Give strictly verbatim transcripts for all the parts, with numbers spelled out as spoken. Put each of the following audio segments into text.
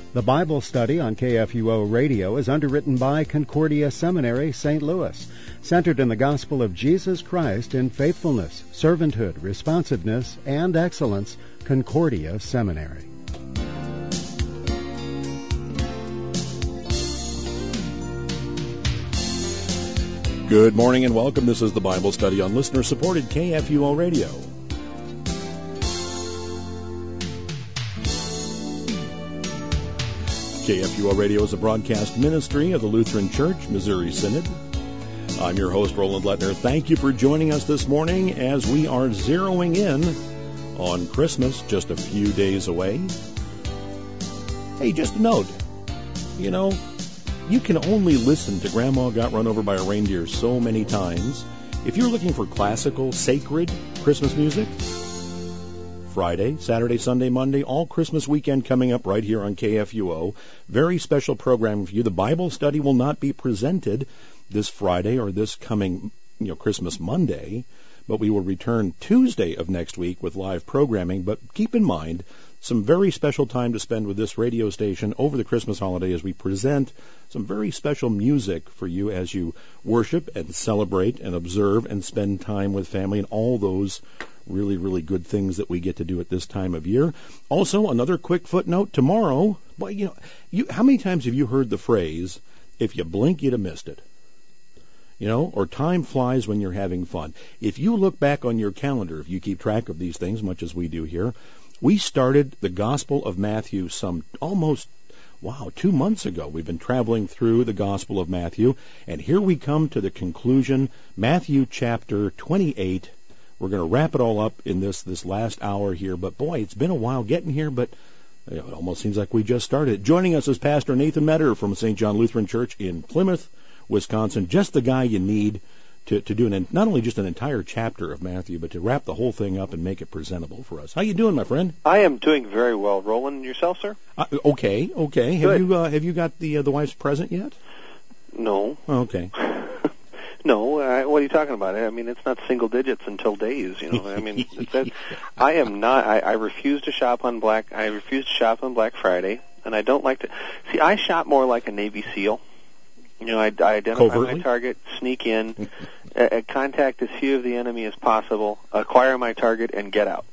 The Bible study on K F U O Radio is underwritten by Concordia Seminary, Saint Louis, centered in the gospel of Jesus Christ in faithfulness, servanthood, responsiveness, and excellence. Concordia Seminary. Good morning and welcome. This is the Bible study on listener-supported K F U O Radio. K F U O Radio is a broadcast ministry of the Lutheran Church, Missouri Synod. I'm your host, Roland Lettner. Thank you for joining us this morning as we are zeroing in on Christmas, just a few days away. Hey, just a note, you know, you can only listen to Grandma Got Run Over by a Reindeer so many times. If you're looking for classical, sacred Christmas music, Friday, Saturday, Sunday, Monday, all Christmas weekend coming up right here on K F U O. Very special program for you. The Bible study will not be presented this Friday or this coming, you know, Christmas Monday, but we will return Tuesday of next week with live programming. But keep in mind, some very special time to spend with this radio station over the Christmas holiday as we present some very special music for you as you worship and celebrate and observe and spend time with family and all those really, really good things that we get to do at this time of year. Also, another quick footnote, tomorrow, well, you know, you, how many times have you heard the phrase, if you blink, you'd have missed it? You know, or time flies when you're having fun. If you look back on your calendar, if you keep track of these things, much as we do here, we started the Gospel of Matthew some almost, wow, two months ago. We've been traveling through the Gospel of Matthew, and here we come to the conclusion, Matthew chapter twenty-eight. We're going to wrap it all up in this this last hour here, but boy, it's been a while getting here, but you know, it almost seems like we just started. Joining us is Pastor Nathan Metter from Saint John Lutheran Church in Plymouth, Wisconsin. Just the guy you need to, to do an, not only just an entire chapter of Matthew, but to wrap the whole thing up and make it presentable for us. How you doing, my friend? I am doing very well. Roland, yourself, sir? Uh, okay, okay. Have Good. you uh, have you got the uh, the wife's present yet? No. Okay. No, uh, what are you talking about? I mean, it's not single digits until days, you know. I mean, it's that, I am not, I, I refuse to shop on Black, I refuse to shop on Black Friday, and I don't like to, see, I shop more like a Navy SEAL. You know, I, I identify Covertly? my target, sneak in, uh, contact as few of the enemy as possible, acquire my target, and get out.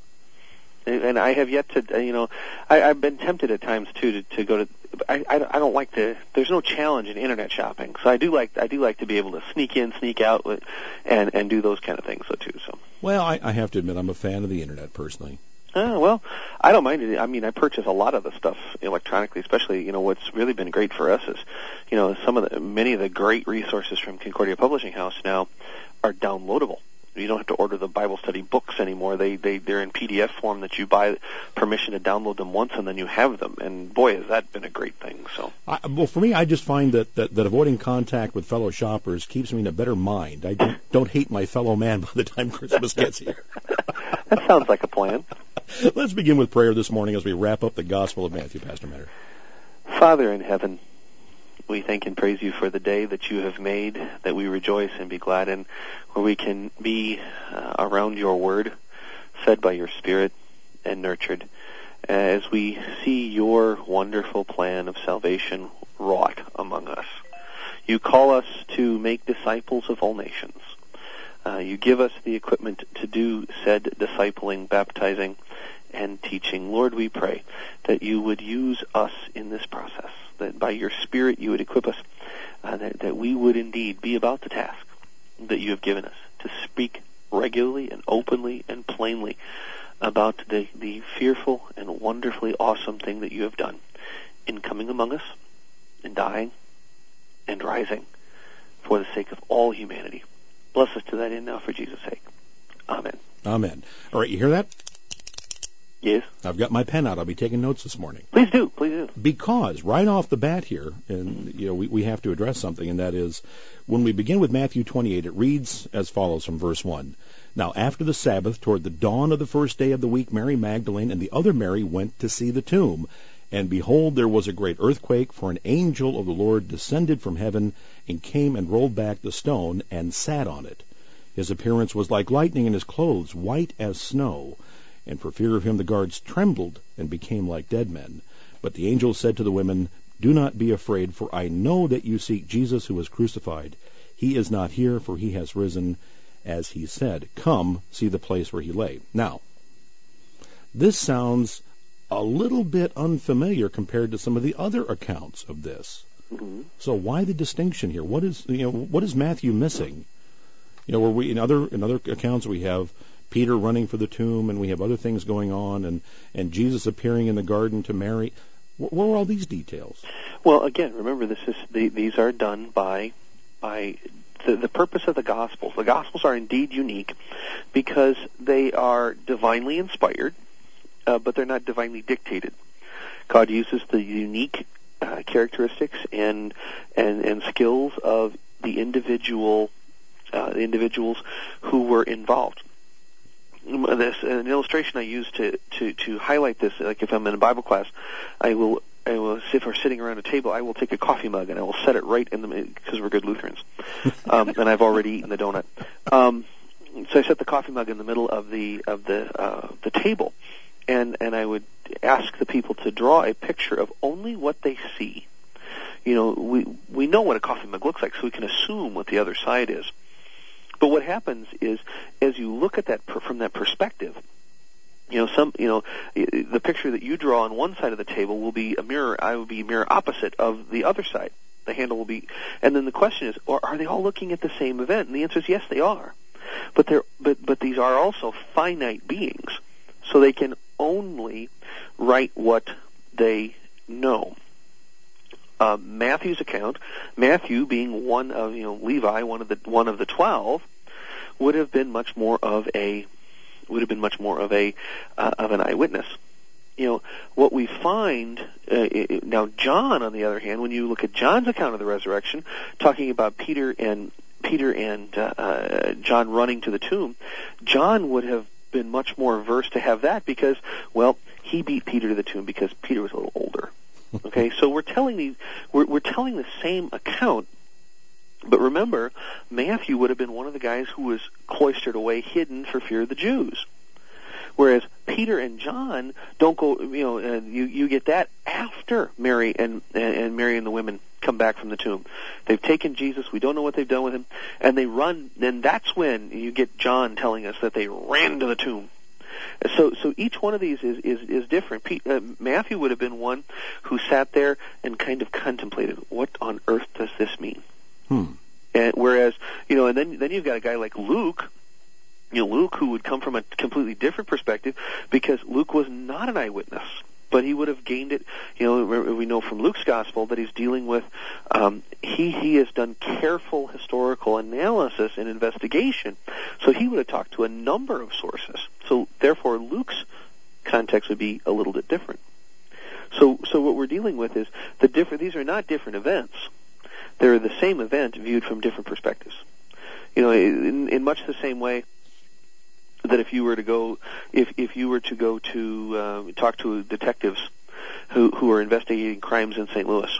And I have yet to, you know, I, I've been tempted at times too to, to go to. I, I, I don't like to. There's no challenge in internet shopping, so I do like I do like to be able to sneak in, sneak out, with, and and do those kind of things, so too. So. Well, I, I have to admit, I'm a fan of the internet personally. Oh, well, I don't mind it. I mean, I purchase a lot of the stuff electronically, especially, you know, what's really been great for us is, you know, some of the many of the great resources from Concordia Publishing House now are downloadable. You don't have to order the Bible study books anymore. They, they, they're in P D F form that you buy permission to download them once and then you have them. And boy, has that been a great thing. So, I, well, for me, I just find that, that, that avoiding contact with fellow shoppers keeps me in a better mind. I don't, don't hate my fellow man by the time Christmas gets here. That sounds like a plan. Let's begin with prayer this morning as we wrap up the Gospel of Matthew, Pastor Metter. Father in heaven, we thank and praise you for the day that you have made, that we rejoice and be glad in, where we can be uh, around your word, fed by your Spirit, and nurtured, as we see your wonderful plan of salvation wrought among us. You call us to make disciples of all nations. Uh, you give us the equipment to do said discipling, baptizing, and teaching. Lord, we pray that you would use us in this process, that by your Spirit you would equip us, uh, that, that we would indeed be about the task that you have given us, to speak regularly and openly and plainly about the, the fearful and wonderfully awesome thing that you have done in coming among us, in dying, and rising for the sake of all humanity. Bless us to that end now for Jesus' sake. Amen. Amen. All right, you hear that? Yes. I've got my pen out. I'll be taking notes this morning. Please do. Please do. Because right off the bat here, and you know, we, we have to address something, and that is when we begin with Matthew twenty-eight, it reads as follows from verse one. Now after the Sabbath, toward the dawn of the first day of the week, Mary Magdalene and the other Mary went to see the tomb. And behold, there was a great earthquake, for an angel of the Lord descended from heaven and came and rolled back the stone and sat on it. His appearance was like lightning, and his clothes white as snow. And for fear of him the guards trembled and became like dead men. But the angel said to the women, "Do not be afraid, for I know that you seek Jesus who was crucified. He is not here, for he has risen, as he said. Come, see the place where he lay." Now, this sounds a little bit unfamiliar compared to some of the other accounts of this. Mm-hmm. So why the distinction here? What is, you know, what is Matthew missing? You know, where we in other in other accounts we have Peter running for the tomb, and we have other things going on, and, and Jesus appearing in the garden to Mary. Where were all these details? Well, again, remember, this is the, these are done by by the, the purpose of the Gospels. The Gospels are indeed unique because they are divinely inspired, uh, but they're not divinely dictated. God uses the unique uh, characteristics and and and skills of the individual uh, the individuals who were involved. This an illustration I use to, to, to highlight this. Like if I'm in a Bible class, I will I will if we're sitting around a table, I will take a coffee mug and I will set it right in the because we're good Lutherans, um, and I've already eaten the donut. Um, so I set the coffee mug in the middle of the of the uh, the table, and and I would ask the people to draw a picture of only what they see. You know, we we know what a coffee mug looks like, so we can assume what the other side is. But what happens is, as you look at that per, from that perspective, you know, some, you know, the picture that you draw on one side of the table will be a mirror. I will be a mirror opposite of the other side. The handle will be, and then the question is, are, are they all looking at the same event? And the answer is yes, they are. But they're, but but these are also finite beings, so they can only write what they know. Uh, Matthew's account, Matthew being one of, you know, Levi, one of the one of the twelve, would have been much more of a would have been much more of a uh, of an eyewitness. You know, what we find uh, it, now, John, on the other hand, when you look at John's account of the resurrection, talking about Peter and Peter and uh, uh, John running to the tomb, John would have been much more averse to have that because, well, he beat Peter to the tomb because Peter was a little older. Okay, so we're telling the we're, we're telling the same account, but remember, Matthew would have been one of the guys who was cloistered away, hidden for fear of the Jews, whereas Peter and John don't go. You know, uh, you you get that after Mary and and Mary and the women come back from the tomb. They've taken Jesus. We don't know what they've done with him, and they run. Then that's when you get John telling us that they ran to the tomb. So, so each one of these is is, is different. Pete, uh, Matthew would have been one who sat there and kind of contemplated, what on earth does this mean? Hmm. And whereas, you know, and then then you've got a guy like Luke, you know, Luke who would come from a completely different perspective because Luke was not an eyewitness, but he would have gained it. You know, we know from Luke's gospel that he's dealing with. Um, he he has done careful historical analysis and investigation, so he would have talked to a number of sources. So therefore, Luke's context would be a little bit different. So so what we're dealing with is the different. These are not different events; they're the same event viewed from different perspectives. You know, in, in much the same way that if you were to go, if if you were to go to uh, talk to detectives who who are investigating crimes in Saint Louis,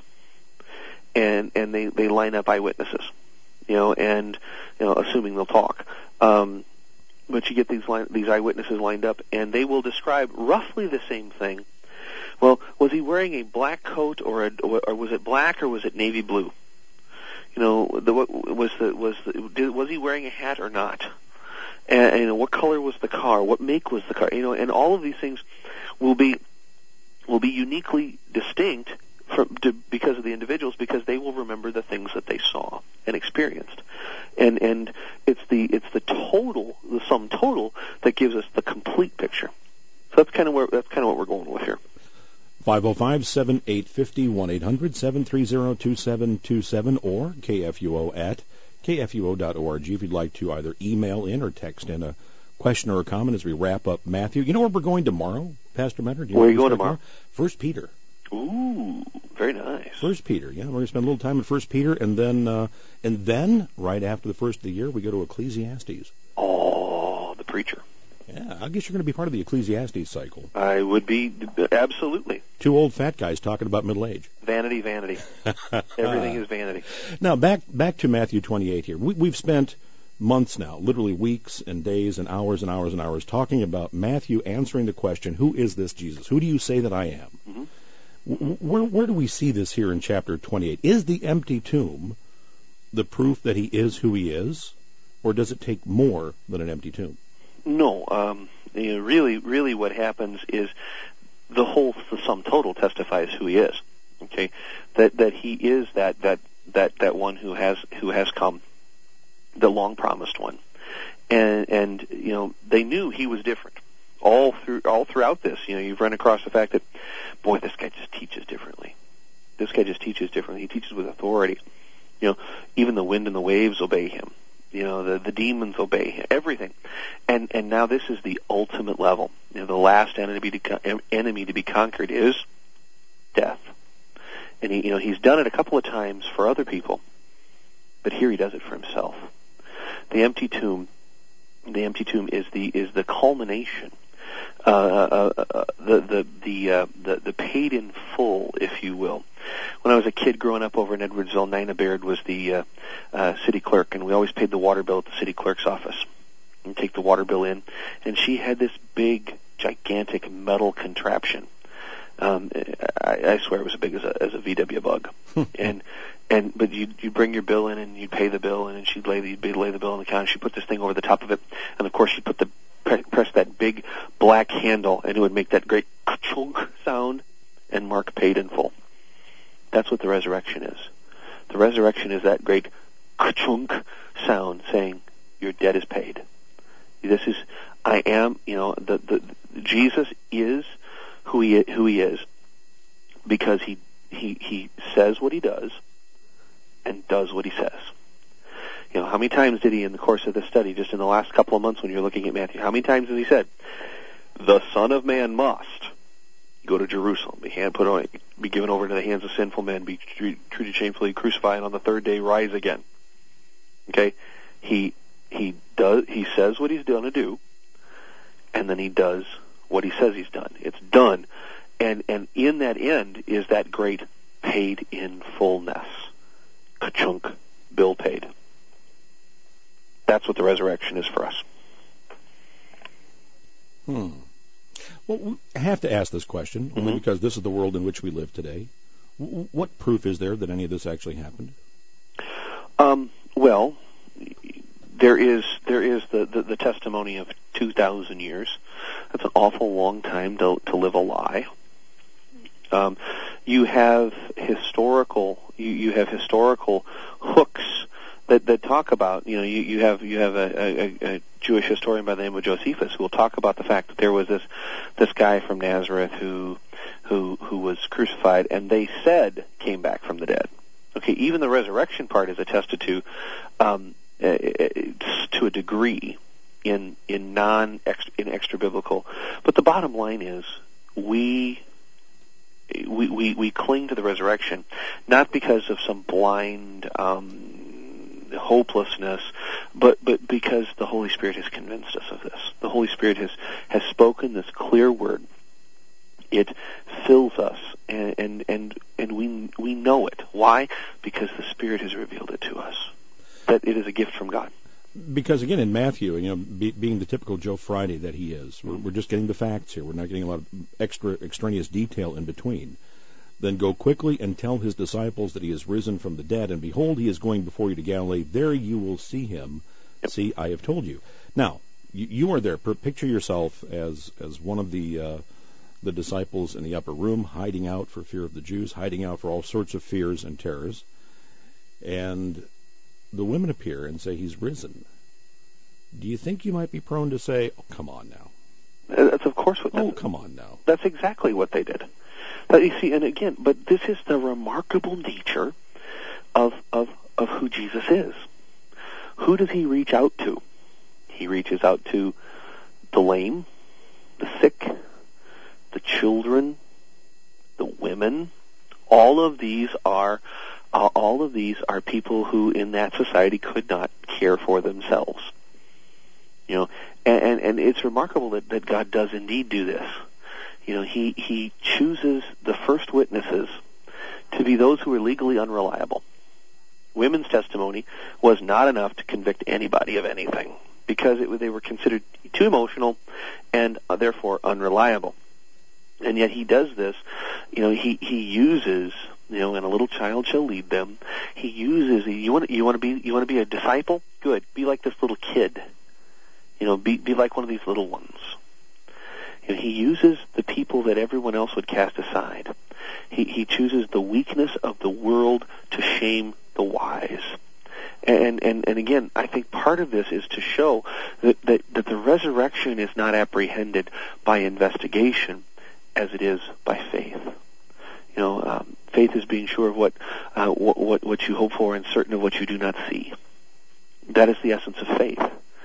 and and they, they line up eyewitnesses, you know, and you know, assuming they'll talk, um, but you get these line, these eyewitnesses lined up, and they will describe roughly the same thing. Well, was he wearing a black coat, or a, or was it black, or was it navy blue? You know, the was the was the, did, was he wearing a hat or not? And, and what color was the car? What make was the car? You know, and all of these things will be will be uniquely distinct from to, because of the individuals, because they will remember the things that they saw and experienced, and and it's the it's the total, the sum total, that gives us the complete picture. So that's kind of where that's kind of what we're going with here. five oh five, seven eight five oh, one eight hundred, seven three zero, two seven two seven, or K F U O at K F U O dot org if you'd like to either email in or text in a question or a comment as we wrap up Matthew. You know where we're going tomorrow, Pastor Mentor? Where are you going tomorrow? First Peter. Ooh, very nice. First Peter, yeah. We're going to spend a little time in First Peter, and then, uh, and then right after the first of the year, we go to Ecclesiastes. Oh, the preacher. Yeah, I guess you're going to be part of the Ecclesiastes cycle. I would be, absolutely. Two old fat guys talking about middle age. Vanity, vanity. Everything is vanity. Now, back back to Matthew twenty-eight here. We, we've spent months now, literally weeks and days and hours and hours and hours, talking about Matthew answering the question, who is this Jesus? Who do you say that I am? Mm-hmm. Where, where do we see this here in chapter twenty-eight? Is the empty tomb the proof that he is who he is, or does it take more than an empty tomb? No, um, you know, really, really, what happens is the whole, the sum total testifies who he is. Okay, that that he is that that that that one who has who has come, the long promised one, and and you know they knew he was different all through all throughout this. You know, you've run across the fact that, boy, this guy just teaches differently. This guy just teaches differently. He teaches with authority. You know, even the wind and the waves obey him. You know, the the demons obey him. Everything, and and now this is the ultimate level. You know, the last enemy to enemy to be conquered is death. And he, you know, he's done it a couple of times for other people, but here he does it for himself. The empty tomb, the empty tomb is the is the culmination, uh, uh, uh, the the the, uh, the the paid in full, if you will. When I was a kid growing up over in Edwardsville, Nina Baird was the uh, uh, city clerk, and we always paid the water bill at the city clerk's office. And take the water bill in, and she had this big, gigantic metal contraption. Um, I, I swear it was as big as a, as a V W bug, and and but you you bring your bill in and you pay the bill, and then she'd lay the you'd lay the bill on the counter. She'd put this thing over the top of it, and of course she'd put the pre- press that big black handle, and it would make that great ka-chunk sound, and mark paid in full. That's what the resurrection is. The resurrection is that great ka-chunk sound saying your debt is paid. This is I am. You know the the Jesus is who he who he is, because he he he says what he does and does what he says. You know, how many times did he, in the course of this study, just in the last couple of months when you're looking at Matthew, how many times has he said, "The Son of Man must go to Jerusalem, be hand put on, be given over to the hands of sinful men, be treated shamefully, crucified, and on the third day rise again." Okay, he he does he says what he's going to do, and then he does what he says he's done. It's done. And and in that end is that great paid in fullness. Ka-chunk, bill paid. That's what the resurrection is for us. Hmm. Well, I have to ask this question, mm-hmm. only because this is the world in which we live today. What proof is there that any of this actually happened? Um, well, there is there is the, the, the testimony of two thousand years. That's an awful long time to, to live a lie. Um, you have historical you, you have historical hooks that, that talk about, you know, you, you have you have a, a, a Jewish historian by the name of Josephus who will talk about the fact that there was this this guy from Nazareth who who who was crucified, and they said came back from the dead. Okay, even the resurrection part is attested to um, uh, to a degree in in non in extra biblical, but the bottom line is we. We, we we cling to the resurrection, not because of some blind um, hopelessness, but but because the Holy Spirit has convinced us of this. The Holy Spirit has, has spoken this clear word. It fills us, and and and, and we we know it. Why? Because the Spirit has revealed it to us. That it is a gift from God. Because again, in Matthew, you know, be, being the typical Joe Friday that he is, we're, we're just getting the facts here. We're not getting a lot of extra extraneous detail in between. Then go quickly and tell his disciples that he is risen from the dead, and behold, he is going before you to Galilee. There you will see him. Yep. See, I have told you. Now, you, you are there. Picture yourself as as one of the uh, the disciples in the upper room, hiding out for fear of the Jews, hiding out for all sorts of fears and terrors, and the women appear and say he's risen. Do you think you might be prone to say, "Oh, come on now"? That's of course what. Oh, come on now. That's exactly what they did. But you see, and again, but this is the remarkable nature of of of who Jesus is. Who does he reach out to? He reaches out to the lame, the sick, the children, the women. All of these are. Uh, all of these are people who, in that society, could not care for themselves. You know, and, and, and it's remarkable that, that God does indeed do this. You know, he, he chooses the first witnesses to be those who are legally unreliable. Women's testimony was not enough to convict anybody of anything because it, they were considered too emotional and uh, therefore unreliable. And yet he does this, you know, he, he uses, you know, and a little child shall lead them. He uses, you want, you want to be, you want to be a disciple? Good. Be like this little kid. You know, be, be like one of these little ones. You know, he uses the people that everyone else would cast aside. He, he chooses the weakness of the world to shame the wise. And, and, and again, I think part of this is to show that, that, that the resurrection is not apprehended by investigation as it is by faith. You know, um, faith is being sure of what, uh, what, what you hope for and certain of what you do not see. That is the essence of faith.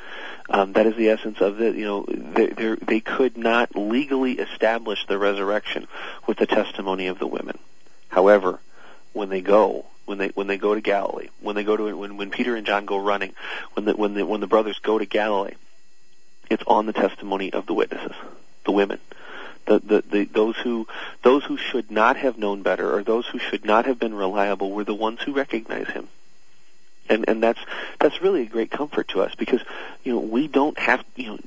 Um, that is the essence of the, you know, they, they could not legally establish the resurrection with the testimony of the women. However, when they go, when they when they go to Galilee, when they go to when when Peter and John go running, when the when the when the brothers go to Galilee, it's on the testimony of the witnesses, the women. The, the, the, those who those who should not have known better, or those who should not have been reliable, were the ones who recognize him, and and that's that's really a great comfort to us, because you know we don't have, you know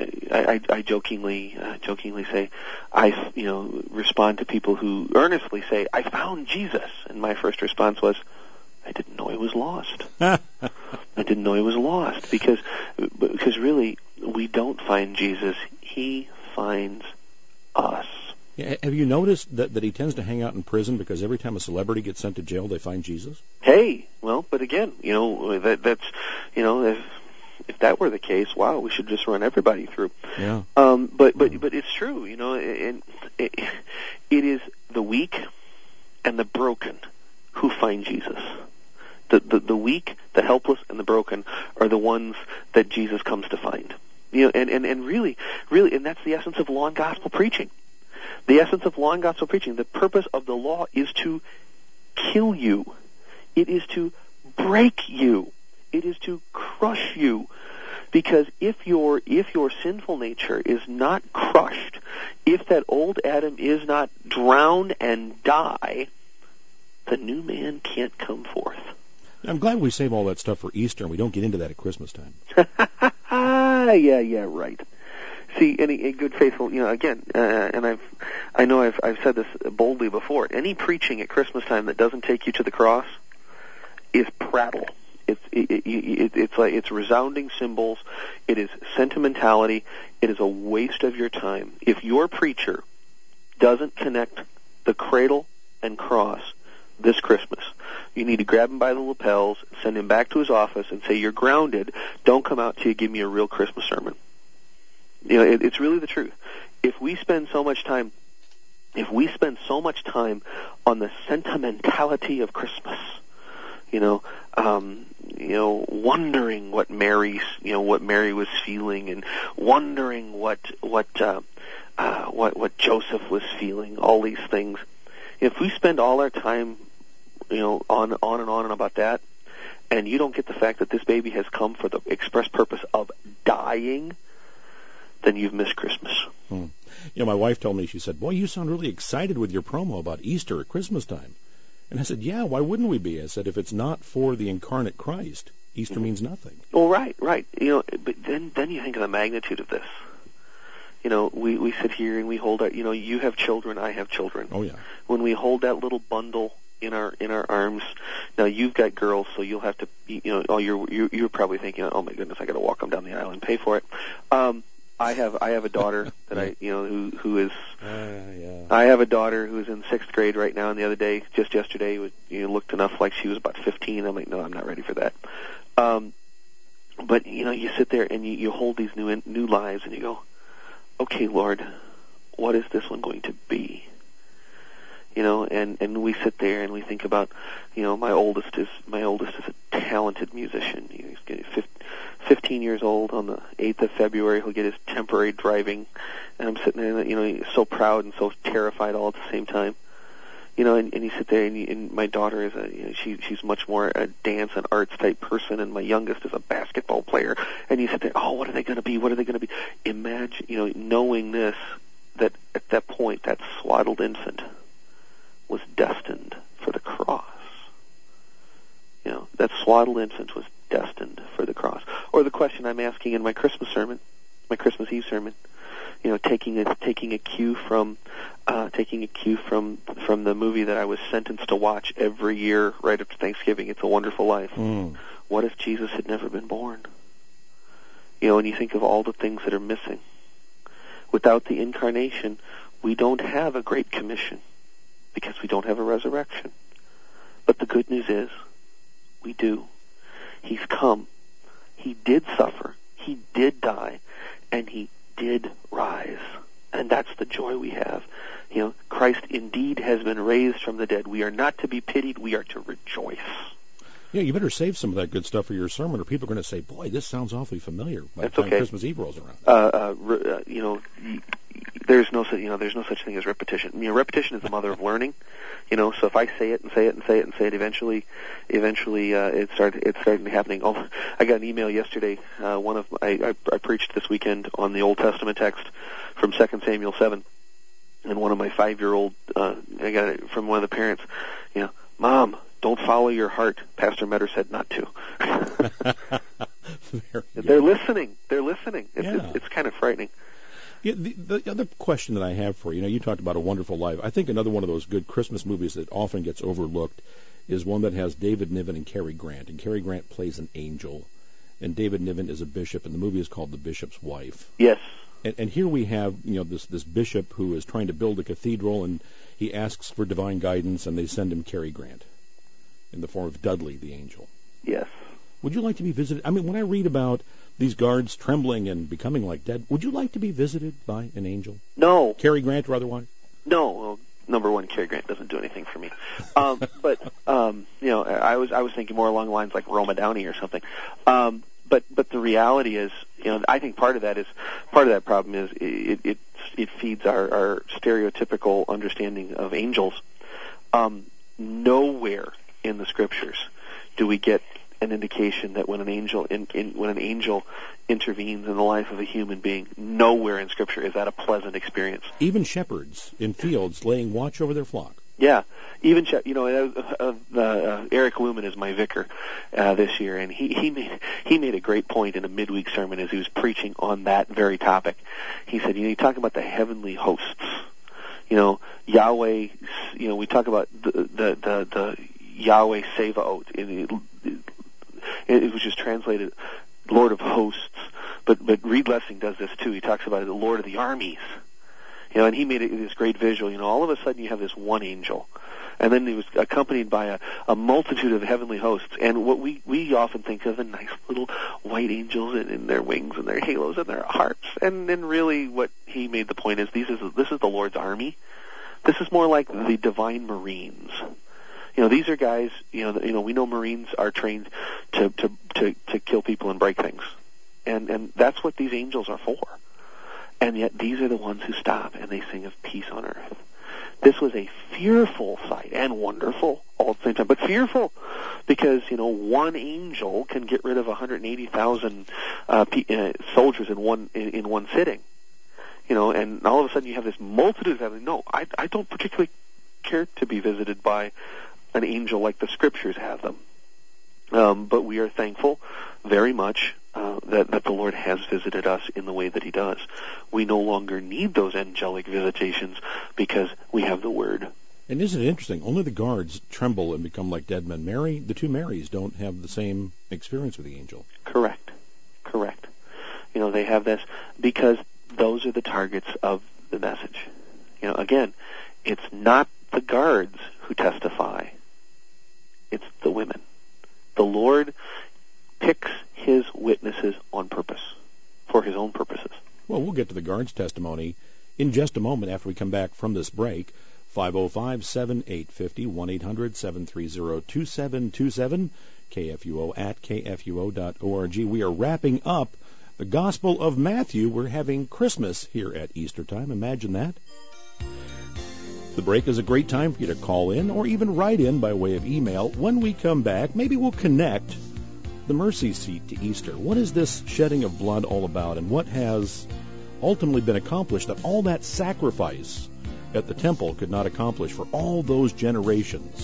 I, I, I jokingly uh, jokingly say I you know respond to people who earnestly say, I found Jesus, and my first response was, I didn't know he was lost. I didn't know he was lost, because because really we don't find Jesus, he finds us. Yeah, have you noticed that, that he tends to hang out in prison because every time a celebrity gets sent to jail, they find Jesus? Hey, well, but again, you know, that that's, you know, if, if that were the case, wow, we should just run everybody through. Yeah. Um, but but but it's true, you know, and it, it is the weak and the broken who find Jesus. The, the the weak, the helpless, and the broken are the ones that Jesus comes to find. You know, and, and, and really, really, and that's the essence of law and gospel preaching. The essence of law and gospel preaching, the purpose of the law is to kill you. It is to break you. It is to crush you. Because if your, if your sinful nature is not crushed, if that old Adam is not drowned and die, the new man can't come forth. I'm glad we save all that stuff for Easter and we don't get into that at Christmas time. yeah, yeah, right. See, any a good faithful, you know, again, uh, and I've, I know I've, I've said this boldly before. Any preaching at Christmas time that doesn't take you to the cross is prattle. It's, it, it, it, it's like it's resounding cymbals. It is sentimentality. It is a waste of your time. If your preacher doesn't connect the cradle and cross this Christmas, you need to grab him by the lapels, send him back to his office, and say, you're grounded. Don't come out till you give me a real Christmas sermon. You know, it, it's really the truth. If we spend so much time, if we spend so much time on the sentimentality of Christmas, you know, um, you know, wondering what Mary, you know, what Mary was feeling, and wondering what what uh, uh, what what Joseph was feeling, all these things. If we spend all our time, you know, on on and on and about that, and you don't get the fact that this baby has come for the express purpose of dying, then you've missed Christmas. Hmm. You know, my wife told me, she said, boy, you sound really excited with your promo about Easter at Christmas time. And I said, yeah, why wouldn't we be? I said, if it's not for the incarnate Christ, Easter mm-hmm. means nothing. Well, right, right. You know, but then then you think of the magnitude of this. You know, we, we sit here and we hold our, you know, you have children, I have children. Oh, yeah. When we hold that little bundle in our in our arms, now you've got girls, so you'll have to, you know, oh, you're you're, you're probably thinking, oh my goodness, I got to walk them down the aisle and pay for it. Um, I have I have a daughter that I you know who who is uh, yeah. I have a daughter who is in sixth grade right now, and the other day, just yesterday, was, you know, looked enough like she was about fifteen. I'm like, no, I'm not ready for that. Um, but you know, you sit there and you, you hold these new new lives, and you go, okay, Lord, what is this one going to be? You know, and, and we sit there and we think about, you know, my oldest is my oldest is a talented musician. He's getting fifteen years old. On the eighth of February, he'll get his temporary driving, and I'm sitting there, you know, he's so proud and so terrified all at the same time. You know, and, and you sit there, and, you, and my daughter is a, you know, she she's much more a dance and arts type person, and my youngest is a basketball player. And you sit there, oh, what are they going to be? What are they going to be? Imagine, you know, knowing this, that at that point, that swaddled infant was destined for the cross. You know, that swaddled infant was destined for the cross. Or the question I'm asking in my Christmas sermon, my Christmas Eve sermon, you know, taking a taking a cue from uh, taking a cue from from the movie that I was sentenced to watch every year right after Thanksgiving. It's a Wonderful Life. Mm. What if Jesus had never been born? You know, and you think of all the things that are missing. Without the incarnation, we don't have a Great Commission because we don't have a resurrection. But the good news is, we do. He's come. He did suffer. He did die. And he did rise. And that's the joy we have. You know, Christ indeed has been raised from the dead. We are not to be pitied. We are to rejoice. Yeah, you better save some of that good stuff for your sermon, or people are going to say, boy, this sounds awfully familiar by That's the time okay. Christmas Eve rolls around. Uh, uh, re- uh, you know, y- there's no, you know, there's no such thing as repetition. You know, repetition is the mother of learning. You know, so if I say it and say it and say it and say it, eventually, eventually, uh, it started, it started happening. Oh, I got an email yesterday. Uh, one of I, I, I preached this weekend on the Old Testament text from Second Samuel seven, and one of my five-year-old, uh, I got it from one of the parents. You know, Mom, don't follow your heart. Pastor Metter said not to. They're listening. They're listening. It's, yeah. it's, it's kind of frightening. Yeah, the, the other question that I have for you, you know, you talked about A Wonderful Life. I think another one of those good Christmas movies that often gets overlooked is one that has David Niven and Cary Grant. And Cary Grant plays an angel, and David Niven is a bishop, and the movie is called The Bishop's Wife. Yes. And, and here we have, you know, this this bishop who is trying to build a cathedral, and he asks for divine guidance, and they send him Cary Grant in the form of Dudley the angel. Yes. Would you like to be visited? I mean, when I read about these guards trembling and becoming like dead, would you like to be visited by an angel? No. Cary Grant or otherwise? No. Well, number one, Cary Grant doesn't do anything for me. Um, but um, you know, I was I was thinking more along the lines like Roma Downey or something. Um, but but the reality is, you know, I think part of that is part of that problem is it it it feeds our, our stereotypical understanding of angels. Um, nowhere in the scriptures do we get an indication that when an angel in, in, when an angel intervenes in the life of a human being, nowhere in Scripture is that a pleasant experience. Even shepherds in fields laying watch over their flock. Yeah, even you know, uh, uh, uh, Eric Lumen is my vicar uh, this year, and he he made he made a great point in a midweek sermon as he was preaching on that very topic. He said, you know, you talk about the heavenly hosts, you know, Yahweh. You know, we talk about the the the, the Yahweh Sevaot in it, which is translated Lord of Hosts, but but Reed Lessing does this too. He talks about it, the Lord of the Armies, you know, and he made it this great visual. You know, all of a sudden you have this one angel, and then he was accompanied by a, a multitude of heavenly hosts. And what we we often think of the nice little white angels and, and their wings and their halos and their harps, and then really what he made the point is these is this is the Lord's army. This is more like the divine Marines. You know, these are guys, you know, you know, we know Marines are trained to, to, to, to kill people and break things. And, and that's what these angels are for. And yet these are the ones who stop and they sing of peace on earth. This was a fearful sight and wonderful all at the same time, but fearful because, you know, one angel can get rid of one hundred eighty thousand uh, uh, soldiers in one, in, in one sitting. You know, and all of a sudden you have this multitude of heaven. No, I, I don't particularly care to be visited by an angel like the Scriptures have them. Um, but we are thankful very much uh, that, that the Lord has visited us in the way that He does. We no longer need those angelic visitations because we have the Word. And isn't it interesting? Only the guards tremble and become like dead men. Mary, the two Marys don't have the same experience with the angel. Correct. Correct. You know, they have this because those are the targets of the message. You know, again, it's not the guards who testify. It's the women. The Lord picks His witnesses on purpose, for His own purposes. Well, we'll get to the guards' testimony in just a moment after we come back from this break. five oh five, seven eight five oh, one eight hundred, seven three zero, two seven two seven, K F U O at K F U O dot org. We are wrapping up the Gospel of Matthew. We're having Christmas here at Easter time. Imagine that. The break is a great time for you to call in or even write in by way of email. When we come back, maybe we'll connect the mercy seat to Easter. What is this shedding of blood all about, and what has ultimately been accomplished that all that sacrifice at the temple could not accomplish for all those generations?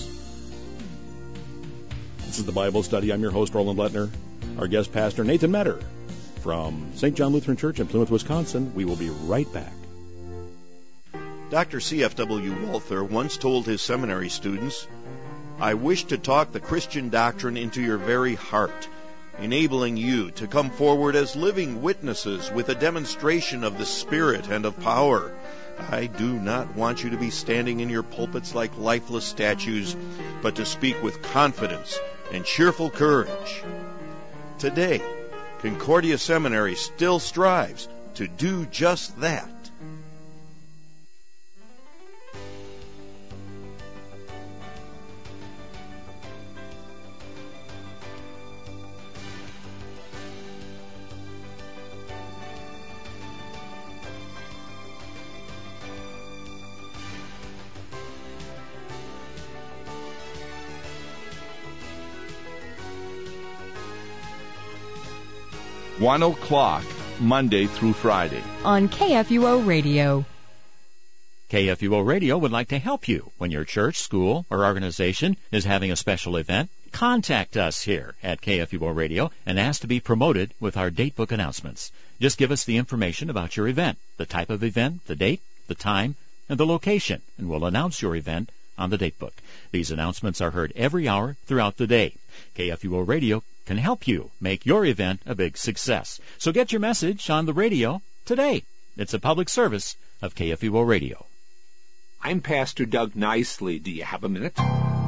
This is the Bible Study. I'm your host, Roland Lettner. Our guest pastor, Nathan Metter, From Saint John Lutheran Church in Plymouth, Wisconsin, we will be right back. Doctor C F W Walther once told his seminary students, "I wish to talk the Christian doctrine into your very heart, enabling you to come forward as living witnesses with a demonstration of the Spirit and of power. I do not want you to be standing in your pulpits like lifeless statues, but to speak with confidence and cheerful courage." Today, Concordia Seminary still strives to do just that. one o'clock, Monday through Friday. On K F U O Radio. K F U O Radio would like to help you when your church, school, or organization is having a special event. Contact us here at K F U O Radio and ask to be promoted with our datebook announcements. Just give us the information about your event, the type of event, the date, the time, and the location, and we'll announce your event on the datebook. These announcements are heard every hour throughout the day. K F U O Radio can help you make your event a big success. So get your message on the radio today. It's a public service of K F U O Radio. I'm Pastor Doug Nicely. Do you have a minute?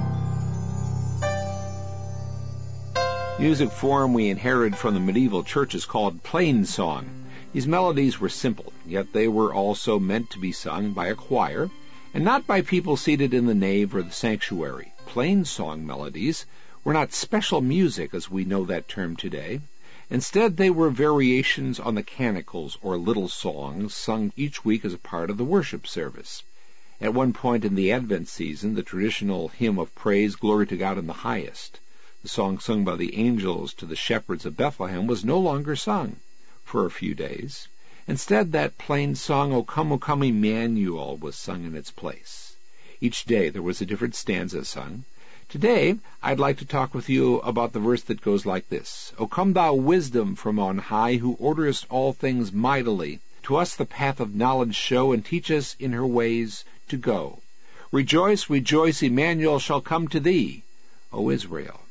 Music form we inherited from the medieval church is called plain song. These melodies were simple, yet they were also meant to be sung by a choir, and not by people seated in the nave or the sanctuary. Plain song melodies were not special music as we know that term today. Instead, they were variations on the canticles or little songs sung each week as a part of the worship service. At one point in the Advent season, the traditional hymn of praise, Glory to God in the Highest, the song sung by the angels to the shepherds of Bethlehem, was no longer sung for a few days. Instead, that plain song, O Come, O Come, Emmanuel, was sung in its place. Each day there was a different stanza sung. Today, I'd like to talk with you about the verse that goes like this. O come thou wisdom from on high, who orderest all things mightily. To us the path of knowledge show, and teach us in her ways to go. Rejoice, rejoice, Emmanuel shall come to thee, O Israel.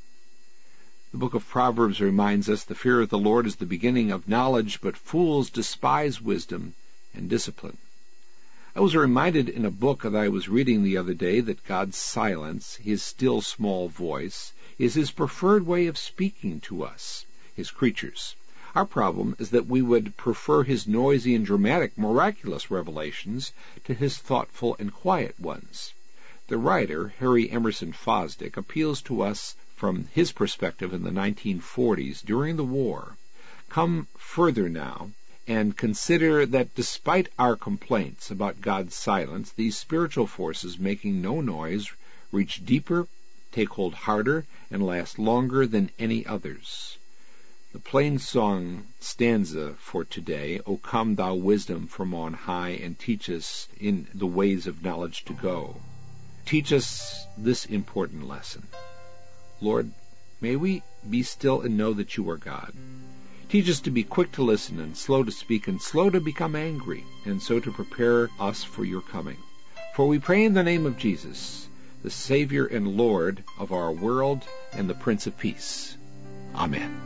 The book of Proverbs reminds us the fear of the Lord is the beginning of knowledge, but fools despise wisdom and discipline. I was reminded in a book that I was reading the other day that God's silence, his still small voice, is his preferred way of speaking to us, his creatures. Our problem is that we would prefer his noisy and dramatic, miraculous revelations to his thoughtful and quiet ones. The writer, Harry Emerson Fosdick, appeals to us from his perspective in the nineteen forties during the war. Come further now, and consider that despite our complaints about God's silence, these spiritual forces making no noise reach deeper, take hold harder, and last longer than any others. The plain song stanza for today, O come thou wisdom from on high, and teach us in the ways of knowledge to go. Teach us this important lesson. Lord, may we be still and know that you are God. Teach us to be quick to listen and slow to speak and slow to become angry, and so to prepare us for your coming. For we pray in the name of Jesus, the Savior and Lord of our world and the Prince of Peace. Amen.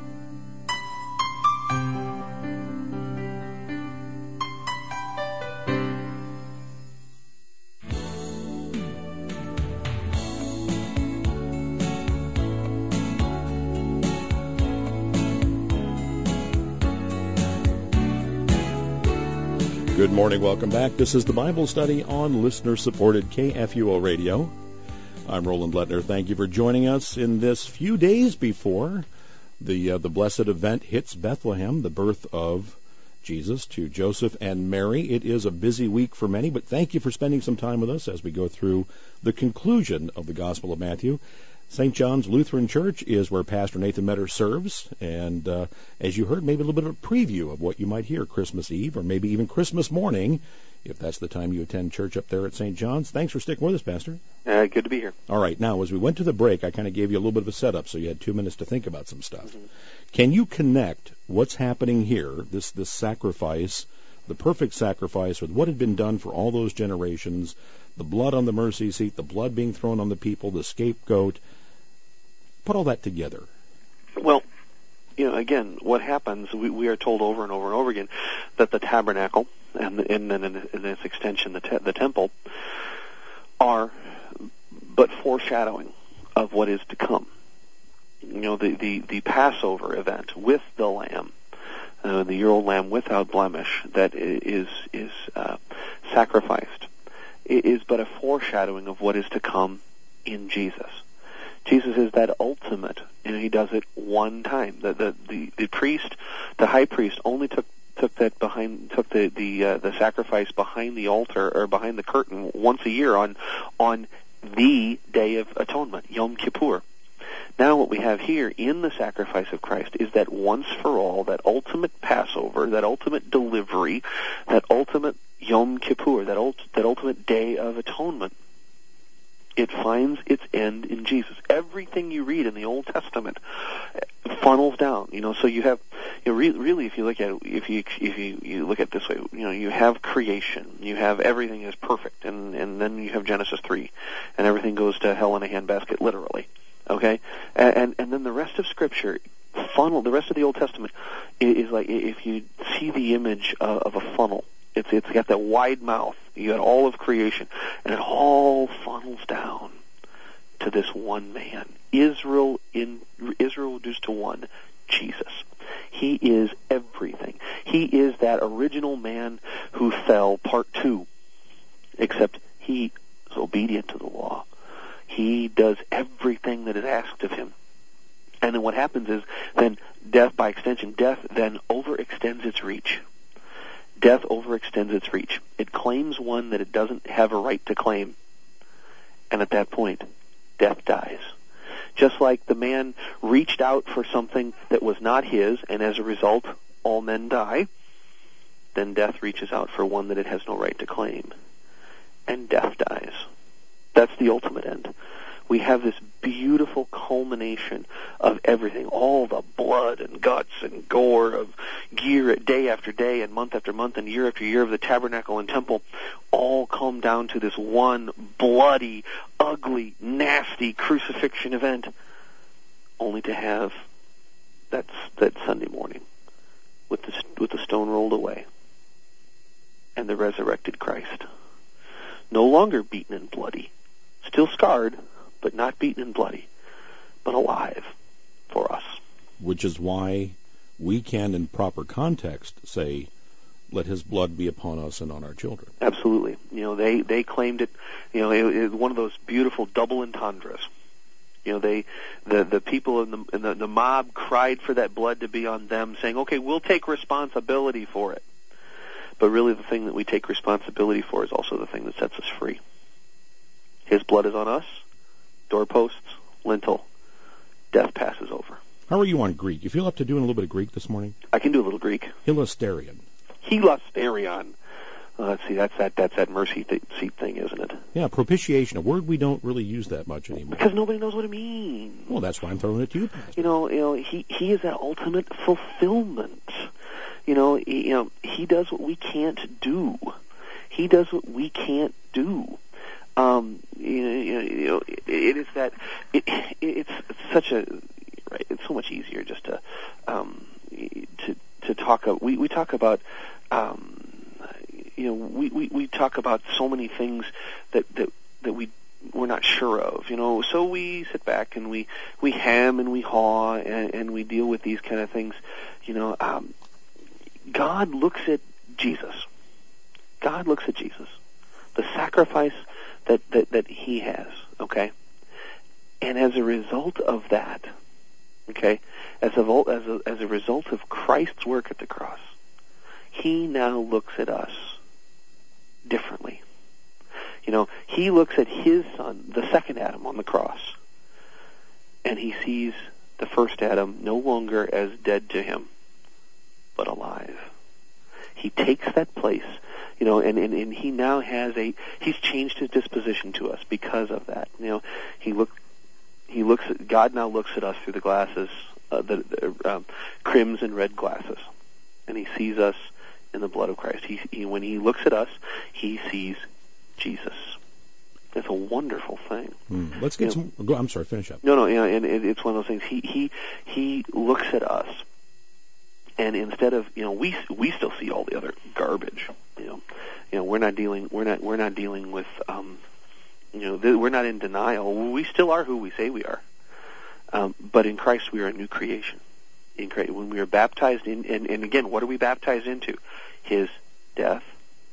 Good morning, welcome back. This is the Bible study on listener-supported K F U O Radio. I'm Roland Lettner. Thank you for joining us in this few days before the uh, the blessed event hits Bethlehem, the birth of Jesus to Joseph and Mary. It is a busy week for many, but thank you for spending some time with us as we go through the conclusion of the Gospel of Matthew. Saint John's Lutheran Church is where Pastor Nathan Metter serves, and uh, as you heard, maybe a little bit of a preview of what you might hear Christmas Eve or maybe even Christmas morning, if that's the time you attend church up there at Saint John's. Thanks for sticking with us, Pastor. Uh, good to be here. All right, now, as we went to the break, I kind of gave you a little bit of a setup, so you had two minutes to think about some stuff. Mm-hmm. Can you connect what's happening here, this this sacrifice, the perfect sacrifice, with what had been done for all those generations, the blood on the mercy seat, the blood being thrown on the people, the scapegoat? Put all that together. Well, you know, again, what happens, we, we are told over and over and over again that the tabernacle and, and then in, in its extension the, te- the temple are but foreshadowing of what is to come. You know, the, the, the Passover event with the lamb, uh, the year-old lamb without blemish that is, is uh, sacrificed, is but a foreshadowing of what is to come in Jesus. Jesus is that ultimate, and he does it one time. The the the, the priest, the high priest, only took took that behind took the the uh, the sacrifice behind the altar or behind the curtain once a year on on the Day of Atonement, Yom Kippur. Now what we have here in the sacrifice of Christ is that once for all, that ultimate Passover, that ultimate delivery, that ultimate Yom Kippur, that ult- that ultimate Day of Atonement. It finds its end in Jesus. Everything you read in the Old Testament funnels down. You know, so you have, you know, re- really, if you look at it, if you if you, you look at it this way, you know, you have creation, you have everything is perfect, and and then you have Genesis three, and everything goes to hell in a handbasket, literally. Okay, and and, and then the rest of Scripture funnel. The rest of the Old Testament is, is like if you see the image of, of a funnel. It's it's got that wide mouth. You got all of creation, and it all funnels down to this one man. Israel in Israel reduced to one, Jesus. He is everything. He is that original man who fell, part two. Except he is obedient to the law. He does everything that is asked of him. And then what happens is then death, by extension, death then overextends its reach. Death overextends its reach. It claims one that it doesn't have a right to claim. And at that point, death dies. Just like the man reached out for something that was not his, and as a result, all men die, then death reaches out for one that it has no right to claim. And death dies. That's the ultimate end. We have this beautiful culmination of everything, all the blood and guts and gore of year, day after day and month after month and year after year of the tabernacle and temple, all come down to this one bloody, ugly, nasty crucifixion event, only to have that, that Sunday morning with the, with the stone rolled away and the resurrected Christ. No longer beaten and bloody, still scarred, but not beaten and bloody, but alive for us. Which is why we can, in proper context, say, let his blood be upon us and on our children. Absolutely. You know, they, they claimed it, you know, it, it, one of those beautiful double entendres. You know, they, the, the people in the, in the, the mob cried for that blood to be on them, saying, okay, we'll take responsibility for it. But really the thing that we take responsibility for is also the thing that sets us free. His blood is on us. Doorposts, lintel, death passes over. How are you on Greek? You feel up to doing a little bit of Greek this morning? I can do a little Greek. Hilasterion. Hilasterion. Uh, let's see, that's that that's that mercy th- seat thing, isn't it? Yeah, propitiation, a word we don't really use that much anymore. Because nobody knows what it means. Well, that's why I'm throwing it to you. You know, you know, he he is that ultimate fulfillment. You know, he, you know, he does what we can't do. He does what we can't do. Um, you know, you know, it, it is that it, it, it's such a right. It's so much easier just to um, to to talk. We we talk about um, you know we, we, we talk about so many things that that that we we're not sure of. You know, so we sit back and we we ham and we haw and, and we deal with these kind of things. You know, um, God looks at Jesus. God looks at Jesus, the sacrifice that, that, that he has, okay? And as a result of that, okay, as a, as a, as a result of Christ's work at the cross, he now looks at us differently. You know, he looks at his son, the second Adam on the cross, and he sees the first Adam no longer as dead to him, but alive. He takes that place, you know, and, and, and he now has a, he's changed his disposition to us because of that. You know, he look, he looks at, God now looks at us through the glasses, uh, the, the um, crimson red glasses, and he sees us in the blood of Christ. He, he, when he looks at us, he sees Jesus. It's a wonderful thing. Mm. Let's get you some. Know, go, I'm sorry. Finish up. No, no. You know, and it, it's one of those things. He he he looks at us, and instead of you know, we we still see all the other garbage. You know, you know, we're not dealing. We're not. We're not dealing with. Um, you know, th- we're not in denial. We still are who we say we are. Um, but in Christ, we are a new creation. In Christ, when we are baptized in, and, and again, what are we baptized into? His death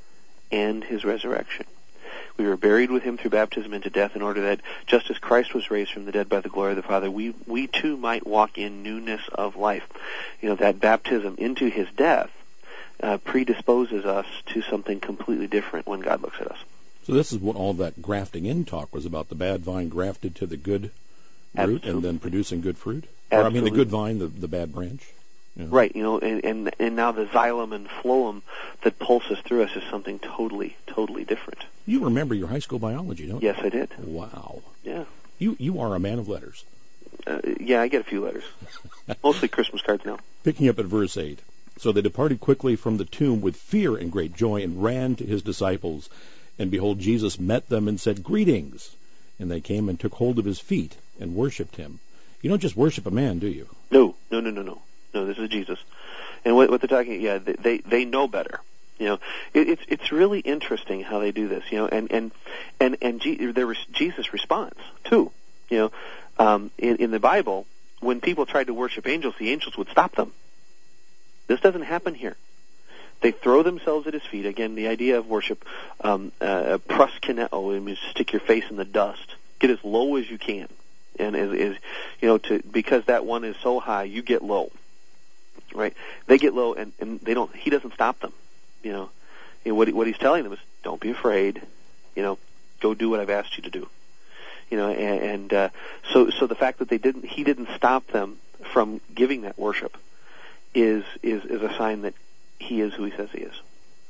and his resurrection. We were buried with him through baptism into death, in order that just as Christ was raised from the dead by the glory of the Father, we we too might walk in newness of life. You know, that baptism into his death uh, predisposes us to something completely different when God looks at us. So this is what all that grafting in talk was about, the bad vine grafted to the good root. Absolutely. And then producing good fruit? Absolutely. Or I mean the good vine, the, the bad branch? Yeah. Right, you know, and, and and now the xylem and phloem that pulses through us is something totally, totally different. You remember your high school biology, don't you? Yes, I did. Wow. Yeah. You you are a man of letters. Uh, yeah, I get a few letters. Mostly Christmas cards now. Picking up at verse eight. So they departed quickly from the tomb with fear and great joy, and ran to his disciples. And behold, Jesus met them and said, "Greetings." And they came and took hold of his feet and worshipped him. You don't just worship a man, do you? No, no, no, no, no. No, this is Jesus. And what, what they're talking, yeah, they, they they know better. You know, it, it's it's really interesting how they do this. You know, and and and and G, there was Jesus' response too. You know, um, in in the Bible, when people tried to worship angels, the angels would stop them. This doesn't happen here. They throw themselves at his feet. Again, the idea of worship, um, uh, proskuneo, it means stick your face in the dust, get as low as you can, and is, is you know, to because that one is so high, you get low. Right? They get low, and, and they don't. He doesn't stop them. You know, and what he, what he's telling them is, don't be afraid. You know, go do what I've asked you to do. You know, and, and uh, so so the fact that they didn't, he didn't stop them from giving that worship, is is is a sign that he is who he says he is.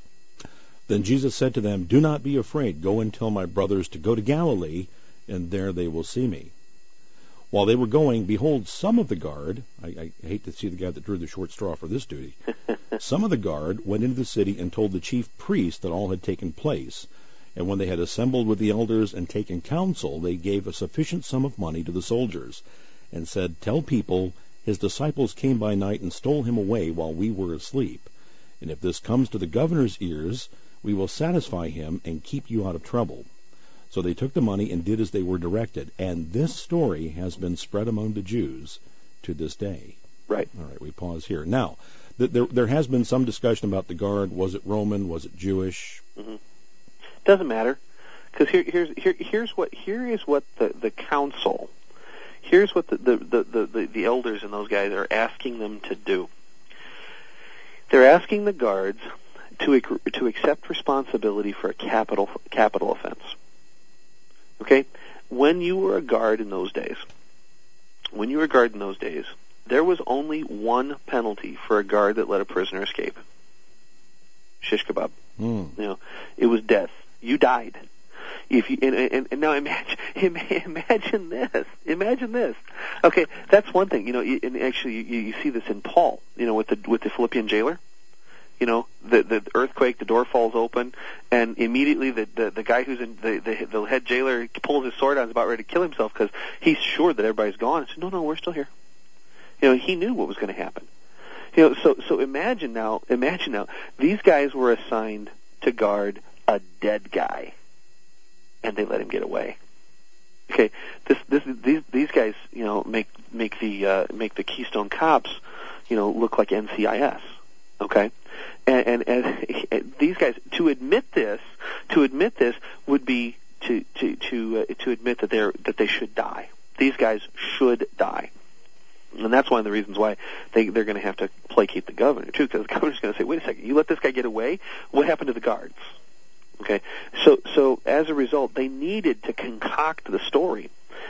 Then Jesus said to them, "Do not be afraid. Go and tell my brothers to go to Galilee, and there they will see me." While they were going, behold, some of the guard, I, I hate to see the guy that drew the short straw for this duty, some of the guard went into the city and told the chief priests that all had taken place. And when they had assembled with the elders and taken counsel, they gave a sufficient sum of money to the soldiers, and said, "Tell people, his disciples came by night and stole him away while we were asleep. And if this comes to the governor's ears, we will satisfy him and keep you out of trouble." So they took the money and did as they were directed. And this story has been spread among the Jews to this day. Right. All right, we pause here. Now, th- there, there has been some discussion about the guard. Was it Roman? Was it Jewish? Mm-hmm. Doesn't matter. Because here, here's, here, here's what, here is what the, the council, here's what the, the, the, the, the elders and those guys are asking them to do. They're asking the guards to, to accept responsibility for a capital, capital offense. Okay, when you were a guard in those days, when you were a guard in those days, there was only one penalty for a guard that let a prisoner escape. Shish kebab. Mm. You know, it was death. You died. If you and, and, and now imagine imagine this. Imagine this. Okay, that's one thing. You know, and actually you, you see this in Paul. You know, with the with the Philippian jailer. You know, the the earthquake, the door falls open, and immediately the the, the guy who's in the, the the head jailer pulls his sword out and is about ready to kill himself because he's sure that everybody's gone. He says, "No, no, we're still here." You know, he knew what was going to happen. You know, so so imagine now, imagine now, these guys were assigned to guard a dead guy, and they let him get away. Okay, this this these these guys, you know, make make the uh, make the Keystone Cops, you know, look like N C I S. Okay. And, and, and these guys, to admit this, to admit this would be to to to uh, to admit that they're that they should die. These guys should die, and that's one of the reasons why they they're going to have to placate the governor too, because the governor's going to say, "Wait a second, you let this guy get away? What happened to the guards?" Okay, so so as a result, they needed to concoct the story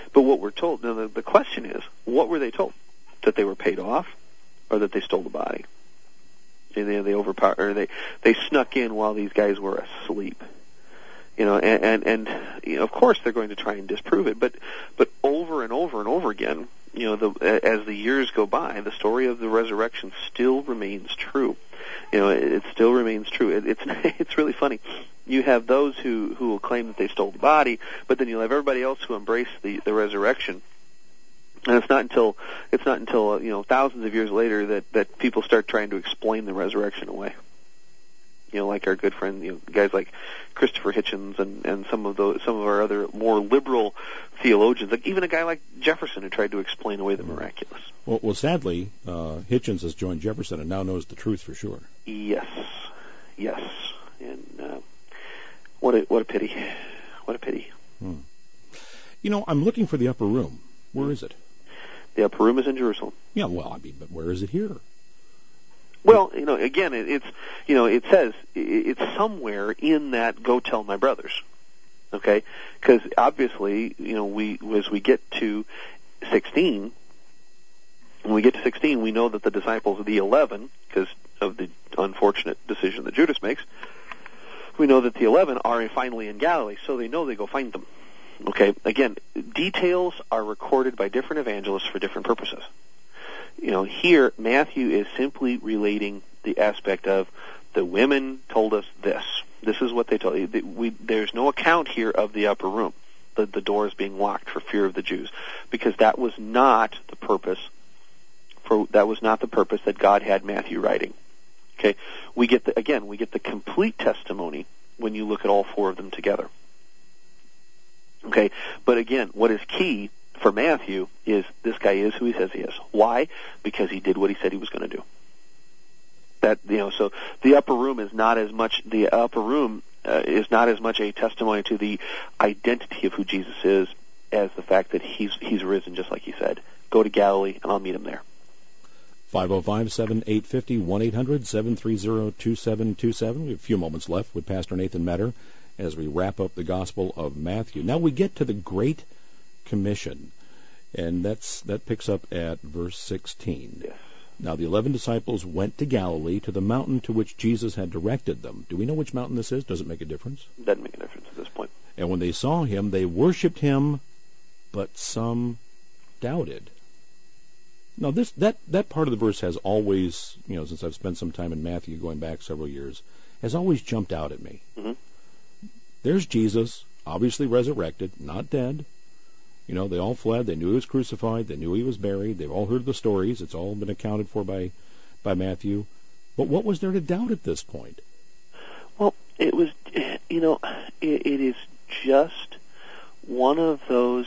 But what we're told, now the, the question is, what were they told? That they were paid off, or that they stole the body? And they, they overpower, or they, they snuck in while these guys were asleep. You know, and, and, and you know, of course they're going to try and disprove it, but, but over and over and over again, you know, the, as the years go by, the story of the resurrection still remains true. You know, it, it still remains true. It, it's, it's really funny. You have those who, who will claim that they stole the body, but then you'll have everybody else who embrace the, the resurrection. And it's not until, it's not until, you know, thousands of years later that, that people start trying to explain the resurrection away. You know, like our good friend, you know, guys like Christopher Hitchens and, and some of those, some of our other more liberal theologians, like even a guy like Jefferson who tried to explain away the miraculous. Well, well sadly, uh, Hitchens has joined Jefferson and now knows the truth for sure. Yes, yes, and uh, what a what a pity, what a pity. Hmm. You know, I'm looking for the upper room. Where is it? The upper room is in Jerusalem. Yeah, well, I mean, but where is it here? Well, you know, again, it, it's, you know, it says it, it's somewhere in that "Go tell my brothers," okay? Because obviously, you know, we as we get to sixteen, when we get to sixteen, we know that the disciples of the eleven, because of the unfortunate decision that Judas makes, we know that the eleven are finally in Galilee, so they know they go find them. Okay, again, details are recorded by different evangelists for different purposes. You know, here, Matthew is simply relating the aspect of the women told us this. This is what they told you. We, there's no account here of the upper room, the, the doors being locked for fear of the Jews, because that was not the purpose. For that was not the purpose that God had Matthew writing. Okay, we get the, again, we get the complete testimony when you look at all four of them together. Okay, but again, what is key for Matthew is this guy is who he says he is. Why? Because he did what he said he was going to do. That, you know, so the upper room is not as much, the upper room uh, is not as much a testimony to the identity of who Jesus is as the fact that he's he's risen just like he said. Go to Galilee and I'll meet him there. five oh five, seven eight five oh, one eight hundred, seven three zero, two seven two seven. We have a few moments left with Pastor Nathan Metter as we wrap up the Gospel of Matthew. Now we get to the Great Commission, and that's that picks up at verse sixteen. Yes. Now the eleven disciples went to Galilee, to the mountain to which Jesus had directed them. Do we know which mountain this is? Does it make a difference? Doesn't make a difference at this point. And when they saw him, they worshipped him, but some doubted. Now this that, that part of the verse has always, you know, since I've spent some time in Matthew going back several years, has always jumped out at me. Mm-hmm. There's Jesus, obviously resurrected, not dead. You know, they all fled. They knew he was crucified. They knew he was buried. They've all heard the stories. It's all been accounted for by, by Matthew. But what was there to doubt at this point? Well, it was, you know, it, it is just one of those,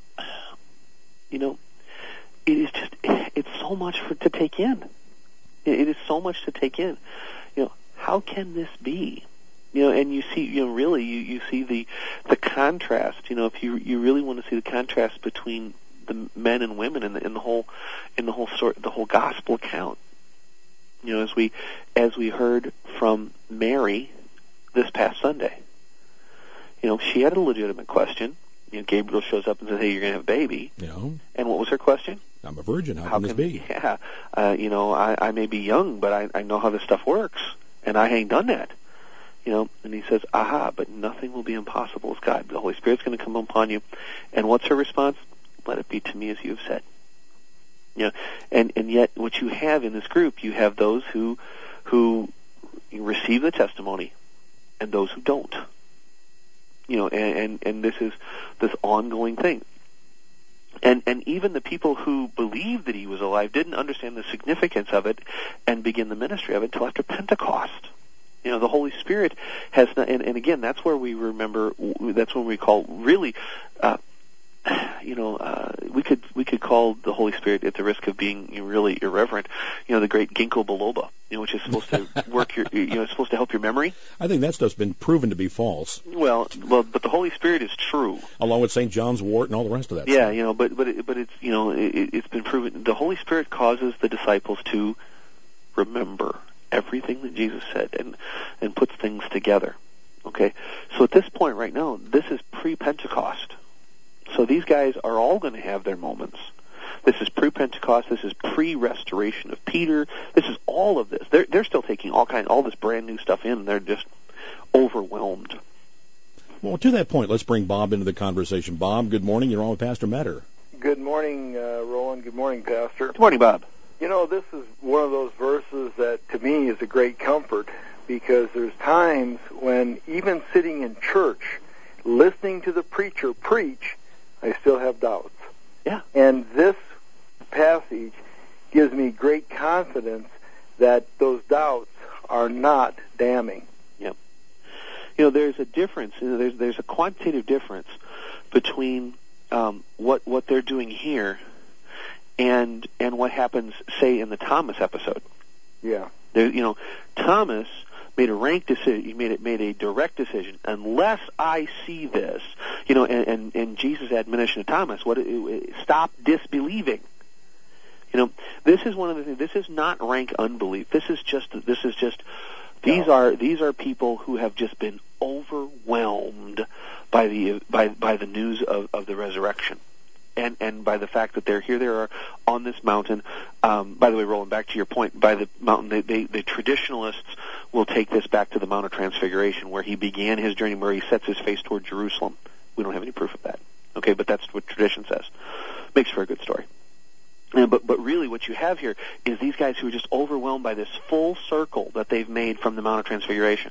you know, it is just, it's so much for to take in. It, it is so much to take in. You know, how can this be? You know, and you see, you know, really, you, you see the the contrast. You know, if you you really want to see the contrast between the men and women in the in the whole in the whole sort the whole gospel account. You know, as we as we heard from Mary this past Sunday. You know, she had a legitimate question. You know, Gabriel shows up and says, "Hey, you're going to have a baby." You know, and what was her question? I'm a virgin. How, how can this can, be? Yeah, uh, you know, I, I may be young, but I, I know how this stuff works, and I ain't done that. You know, and he says, aha, but nothing will be impossible with God. The Holy Spirit's going to come upon you. And what's her response? Let it be to me as you have said. You know, and, and yet what you have in this group, you have those who who receive the testimony and those who don't. You know, and, and, and this is this ongoing thing. And and even the people who believed that he was alive didn't understand the significance of it and begin the ministry of it until after Pentecost. You know, the Holy Spirit has not, and, and again, that's where we remember, that's when we call, really, uh, you know, uh, we could we could call the Holy Spirit, at the risk of being really irreverent, you know, the great ginkgo biloba, you know, which is supposed to work your, you know, it's supposed to help your memory. I think that stuff's been proven to be false. Well, well, but the Holy Spirit is true. Along with Saint John's wort and all the rest of that yeah, stuff. you know, but but it, but it's, you know, it, it's been proven. The Holy Spirit causes the disciples to remember everything that Jesus said and, and puts things together. Okay? So at this point right now, this is pre-Pentecost. So so these guys are all going to have their moments. This is pre-Pentecost. This is pre-restoration of Peter. This is all of this. They're they're still taking all kind, all this brand new stuff in. And they're just overwhelmed. Well, to that point, let's bring Bob into the conversation. Bob, good morning. You're on with Pastor Metter. Good morning, uh, Roland. Good morning, Pastor. Good morning, Bob. You know, this is one of those verses that, to me, is a great comfort, because there's times when, even sitting in church, listening to the preacher preach, I still have doubts. Yeah. And this passage gives me great confidence that those doubts are not damning. Yep. You know, there's a difference. You know, there's there's a quantitative difference between um, what what they're doing here and and what happens, say, in the Thomas episode. Yeah. There, you know, Thomas made a rank decision. He made it made a direct decision. Unless I see this, you know, and and, and Jesus' admonition to Thomas, what stop disbelieving. You know, this is one of the things. This is not rank unbelief. This is just. This is just. These no. are these are people who have just been overwhelmed by the by by the news of, of the resurrection, and and by the fact that they're here. They are on this mountain. Um, by the way, rolling back to your point, by the mountain, they, they, the traditionalists will take this back to the Mount of Transfiguration, where he began his journey, where he sets his face toward Jerusalem. We don't have any proof of that. Okay, but that's what tradition says. Makes for a good story. Uh, but but really what you have here is these guys who are just overwhelmed by this full circle that they've made from the Mount of Transfiguration.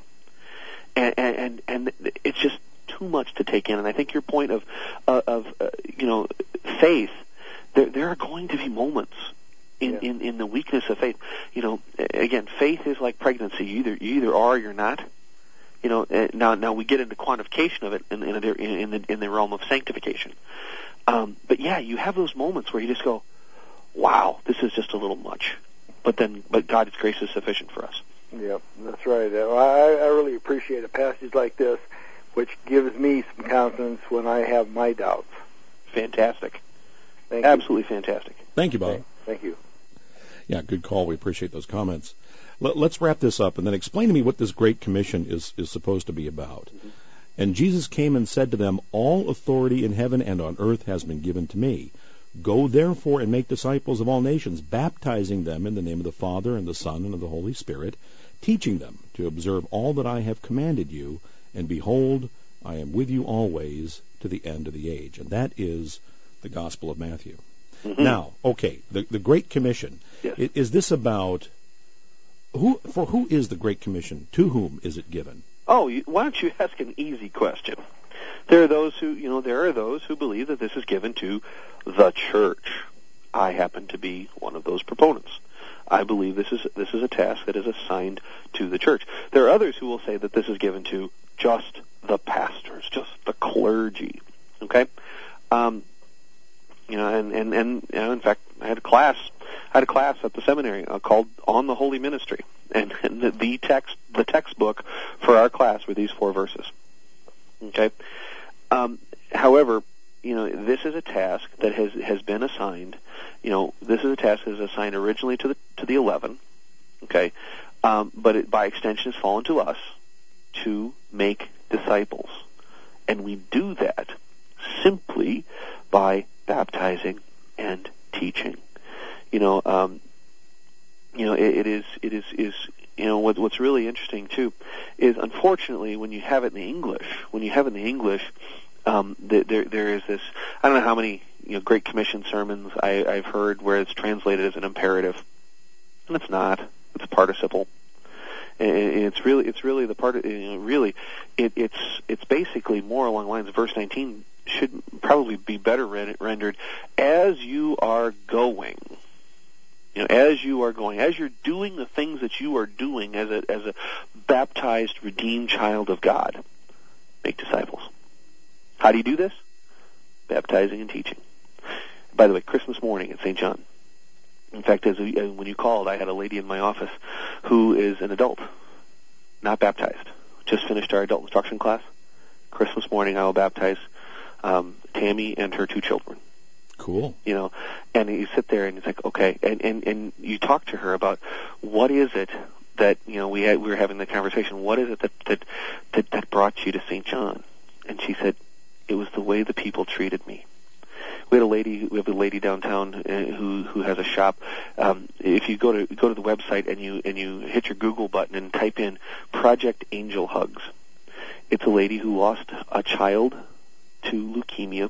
And and, and it's just too much to take in. And I think your point of, uh, of uh, you know, faith, there, there are going to be moments in, yeah. in, in the weakness of faith. You know, again, faith is like pregnancy. You either, you either are or you're not. You know, now now we get into quantification of it in, in, in, in, the, in the realm of sanctification. Um, but yeah, you have those moments where you just go, wow, this is just a little much. But then, but God's grace is sufficient for us. Yep, that's right. I, I really appreciate a passage like this, which gives me some confidence when I have my doubts. Fantastic. Thank Absolutely you. fantastic. Thank you, Bob. Thank, thank you. Yeah, good call. We appreciate those comments. Let, let's wrap this up and then explain to me what this Great Commission is, is supposed to be about. Mm-hmm. And Jesus came and said to them, all authority in heaven and on earth has been given to me. Go therefore and make disciples of all nations, baptizing them in the name of the Father and the Son and of the Holy Spirit, teaching them to observe all that I have commanded you, and behold, I am with you always to the end of the age. And that is the Gospel of Matthew. Mm-hmm. Now, okay, the, the Great Commission. Yes. Is, is this about, who? For who is the Great Commission? To whom is it given? Oh, you, why don't you ask an easy question? There are those who, you know, there are those who believe that this is given to the church. I happen to be one of those proponents. I believe this is this is a task that is assigned to the church. There are others who will say that this is given to just the pastors, just the clergy. Okay, um, you know, and and and you know, in fact, I had a class, I had a class at the seminary uh, called "On the Holy Ministry," and, and the, the text, the textbook for our class were these four verses. Okay. Um, however, you know, this is a task that has has been assigned. You know, this is a task that is assigned originally to the to the eleven. Okay, um, but it, by extension, has fallen to us to make disciples, and we do that simply by baptizing and teaching. You know, um, you know, it, it is it is is. You know, what, what's really interesting, too, is unfortunately when you have it in the English, when you have it in the English, um, there there is this, I don't know how many you know, Great Commission sermons I, I've heard where it's translated as an imperative. And it's not. It's a participle. And it's really, it's really the part, you know, really, it, it's, it's basically more along the lines of verse nineteen should probably be better rendered, as you are going. You know, as you are going, as you're doing the things that you are doing as a as a baptized, redeemed child of God, make disciples. How do you do this? Baptizing and teaching. By the way, Christmas morning at Saint John. In fact, as we, when you called, I had a lady in my office who is an adult, not baptized. Just finished our adult instruction class. Christmas morning, I will baptize um, Tammy and her two children. Cool. You know, and you sit there and it's like, okay, and, and, and you talk to her about what is it that, you know, we had, we were having the conversation, what is it that, that, that, that brought you to Saint John? And she said, it was the way the people treated me. We had a lady. We have a lady downtown uh, who who has a shop. Um, if you go to go to the website and you and you hit your Google button and type in Project Angel Hugs, it's a lady who lost a child to leukemia,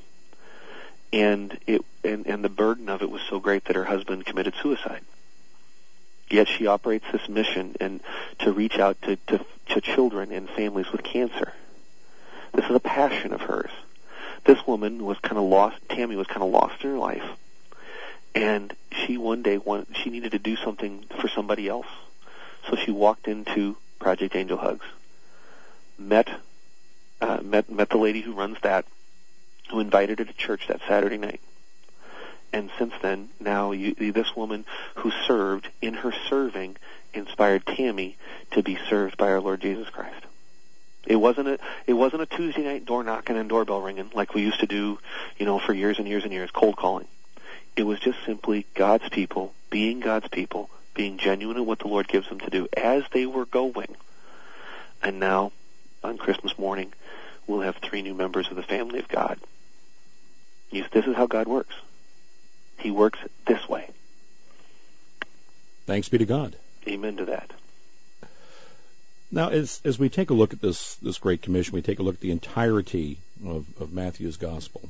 and it and and the burden of it was so great that her husband committed suicide. Yet she operates this mission and to reach out to, to to children and families with cancer. This is a passion of hers. This woman was kind of lost. Tammy was kind of lost in her life, and she one day wanted, she needed to do something for somebody else. So she walked into Project Angel Hugs, met uh, met met the lady who runs that, who invited her to church that Saturday night. And since then, now you, this woman who served, in her serving, inspired Tammy to be served by our Lord Jesus Christ. It wasn't a it wasn't a Tuesday night door knocking and doorbell ringing like we used to do, you know, for years and years and years, cold calling. It was just simply God's people being God's people, being genuine in what the Lord gives them to do as they were going. And now, on Christmas morning, we'll have three new members of the family of God. Yes, this is how God works. He works this way. Thanks be to God. Amen to that. Now, as as we take a look at this this Great Commission, we take a look at the entirety of, of Matthew's Gospel.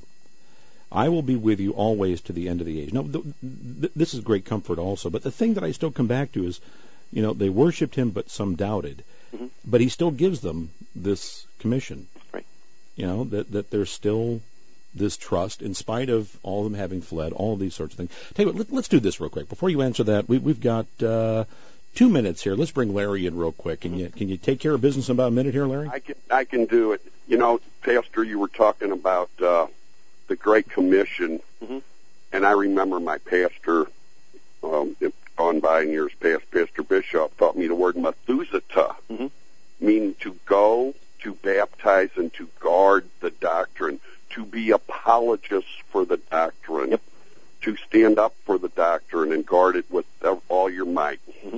I will be with you always to the end of the age. Now, th- th- this is great comfort also, but the thing that I still come back to is, you know, they worshipped him, but some doubted. Mm-hmm. But he still gives them this commission. Right. You know, that, that there's still this trust in spite of all of them having fled, all of these sorts of things. Tell you what, let, let's do this real quick. Before you answer that, we, we've got... Uh, Two minutes here. Let's bring Larry in real quick. Can you can you take care of business in about a minute here, Larry? I can I can do it. You know, Pastor, you were talking about uh, the Great Commission, mm-hmm. and I remember my pastor, um, gone by in years past, Pastor Bishop, taught me the word Methuselah, mm-hmm. meaning to go, to baptize, and to guard the doctrine, to be apologists for the doctrine, yep. to stand up for the doctrine and guard it with all your might. Mm-hmm.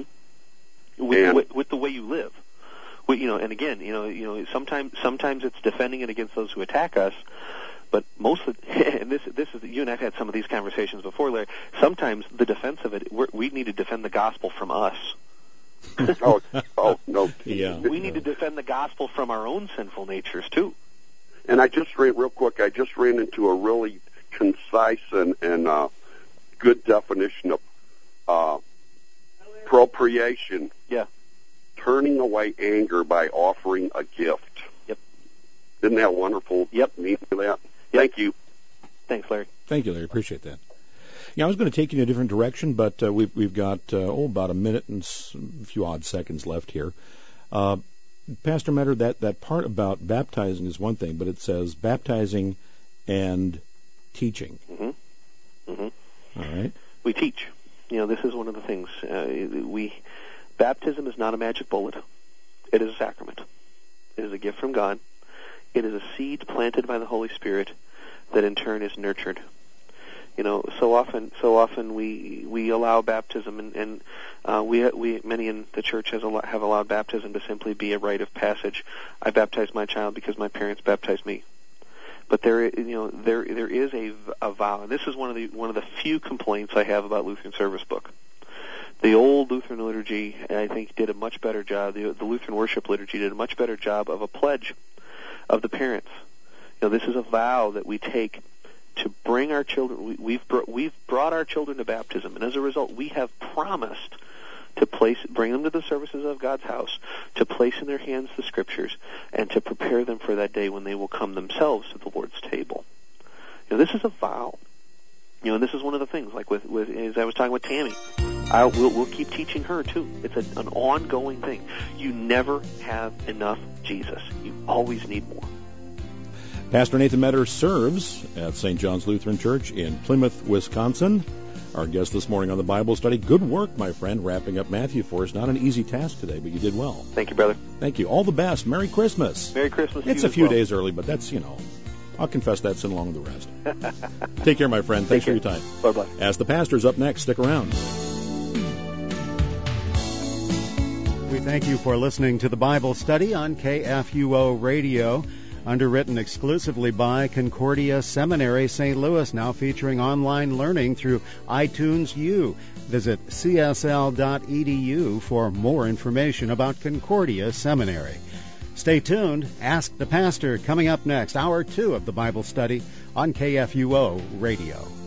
With, with, with the way you live, with, you know, and again, you know, you know, sometimes sometimes it's defending it against those who attack us, but most of, and this this is you and I've had some of these conversations before, Larry. Sometimes the defense of it, we're, we need to defend the gospel from us. oh, oh no, yeah. We need to defend the gospel from our own sinful natures too. And I just ran real quick. I just ran into a really concise and and uh, good definition of. Uh, Appropriation. Yeah. Turning away anger by offering a gift. Yep. Isn't that wonderful? Yep. Meaning that. Yep. Thank you. Thanks, Larry. Thank you, Larry. Appreciate that. Yeah, I was going to take you in a different direction, but uh, we've we've got uh, oh about a minute and a few odd seconds left here. Uh, Pastor Metter, that that part about baptizing is one thing, but it says baptizing and teaching. Mm-hmm. Mm-hmm. All right. We teach. You know, this is one of the things. Uh, we baptism is not a magic bullet. It is a sacrament. It is a gift from God. It is a seed planted by the Holy Spirit that in turn is nurtured. You know, so often, so often we we allow baptism, and, and uh, we we many in the church has al- have allowed baptism to simply be a rite of passage. I baptized my child because my parents baptized me. But there, you know, there there is a, a vow, and this is one of the one of the few complaints I have about Lutheran Service Book. The old Lutheran liturgy, I think, did a much better job. The, the Lutheran worship liturgy did a much better job of a pledge of the parents. You know, this is a vow that we take to bring our children. We, we've br- we've brought our children to baptism, and as a result, we have promised to place, bring them to the services of God's house, to place in their hands the Scriptures, and to prepare them for that day when they will come themselves to the Lord's table. You know, this is a vow. You know, this is one of the things, like with, with as I was talking with Tammy, I'll, we'll, we'll keep teaching her, too. It's a, an ongoing thing. You never have enough Jesus. You always need more. Pastor Nathan Metter serves at Saint John's Lutheran Church in Plymouth, Wisconsin. Our guest this morning on the Bible study. Good work, my friend, wrapping up Matthew for us. Not an easy task today, but you did well. Thank you, brother. Thank you. All the best. Merry Christmas. Merry Christmas to It's you a few as well. days early, but that's, you know, I'll confess that sin along with the rest. Take care, my friend. Thanks for your time. Bye-bye. As the pastor's up next, stick around. We thank you for listening to the Bible study on K F U O Radio. underwritten exclusively by Concordia Seminary, Saint Louis, now featuring online learning through iTunes U. Visit c s l dot e d u for more information about Concordia Seminary. Stay tuned. Ask the Pastor coming up next, hour two of the Bible study on K F U O Radio.